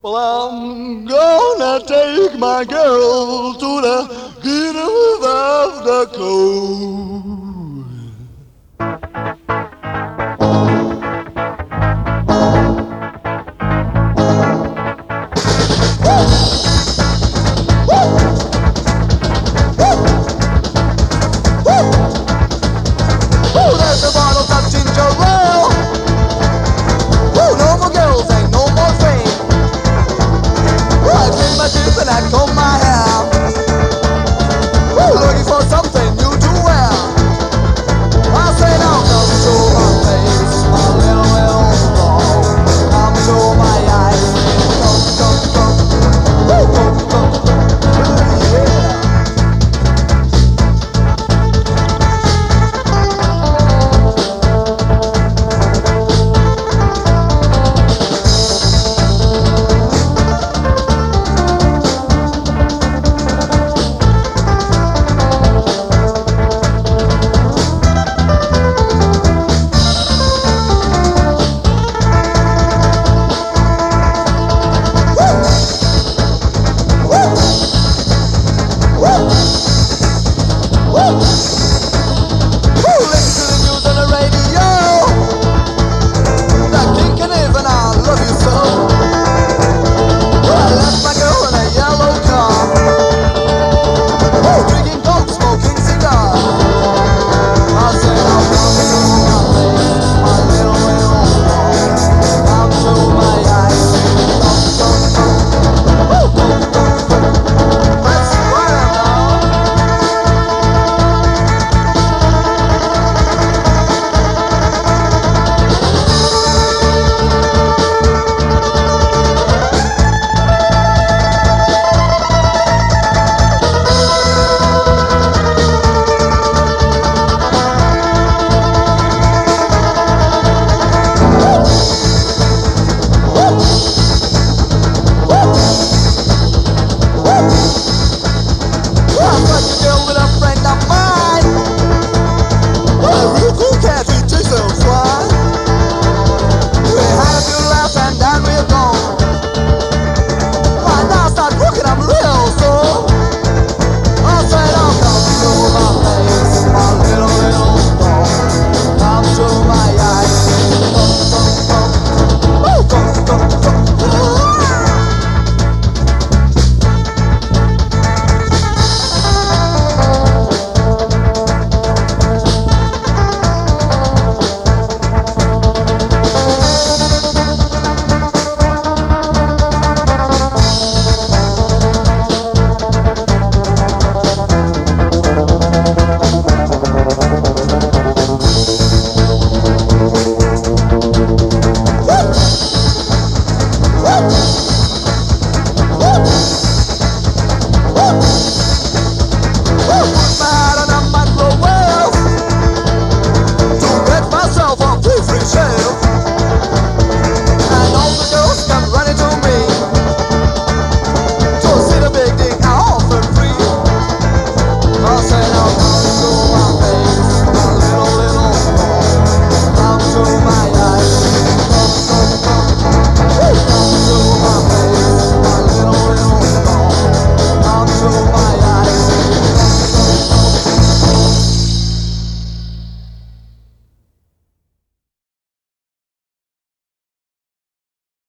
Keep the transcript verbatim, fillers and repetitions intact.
Well, I'm gonna take my girl to the kingdom of the cold. Ooh, there's the bottles of ginger ale. Ooh, no more girls, ain't no more fame. Ooh, I clean my teeth and I comb my hair. Ooh, looking for something new to wear. I say now, come to my face, my little little doll. Come to my eyes, come, come, come. Ooh, come, come, come. Ooh, yeah. Woo!